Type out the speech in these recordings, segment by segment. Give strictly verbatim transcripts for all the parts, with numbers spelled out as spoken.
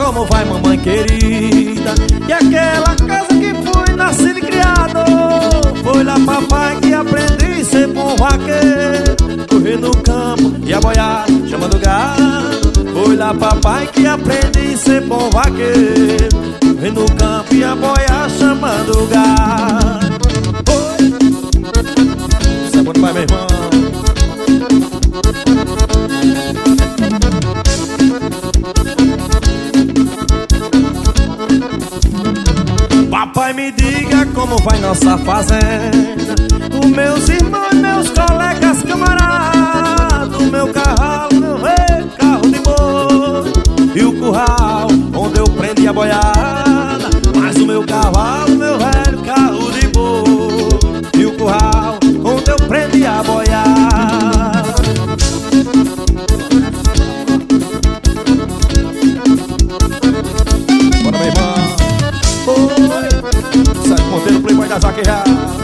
como vai, mamãe querida? E aquela casa que fui nascido e criado, foi lá, papai, que aprendi a ser bom vaqueiro. Correr no campo e a boiada chamando gado. Foi lá, papai, que aprendi a ser bom vaqueiro. Correr no campo e a boiada chamando gado. Oi, isso é bom demais, meu irmão. Papai, me diga como vai nossa fazenda, os meus irmãos, meus colegas, camaradas, o meu carro, meu rei, carro de boi, e o curral onde eu prendi a boiada. Mas o meu cavalo, meu velho carro de boi, e o curral onde eu prendi a boiada. Bora, meu irmão. Monteiro, playboy das vaquejas.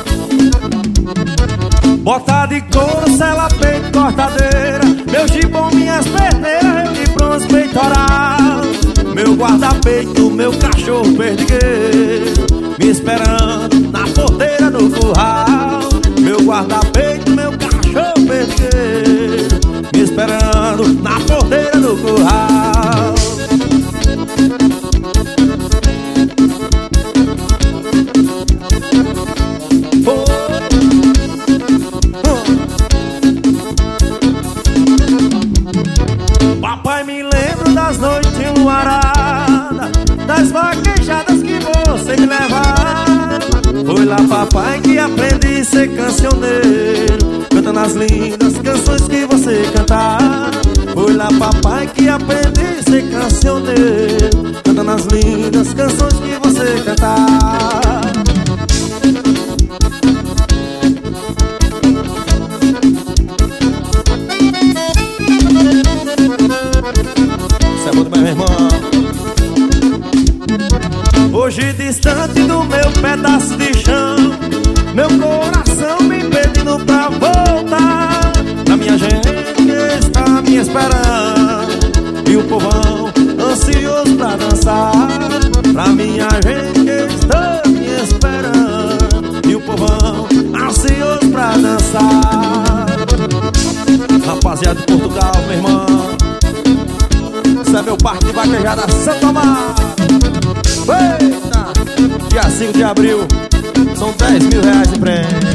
Bota de couro, sela, peito, cortadeira, meu gibão, minhas perneiras, eu de bronze, peitoral. Meu guarda-peito, meu cachorro perdigueiro, me esperando na porteira do curral. Meu guarda-peito, meu cachorro perdigueiro, me esperando na porteira do curral. Papai, me lembro das noites enluaradas, das vaquejadas que você me levava. Foi lá, papai, que aprendi a ser cancioneiro, cantando as lindas canções que você cantava. Foi lá, papai, que aprendi a ser cancioneiro, cantando as lindas canções que você cantava. Meu irmão, hoje distante do meu pedaço de chão, meu coração me pedindo pra voltar. Pra minha gente que está me esperando, e o povão ansioso pra dançar. Pra minha gente que está me esperando, e o povão ansioso pra dançar. Rapaziada de Portugal, meu irmão, esse é meu parque de vaquejada Santo Amaro. Eita! Dia cinco de abril, são dez mil reais em prêmio.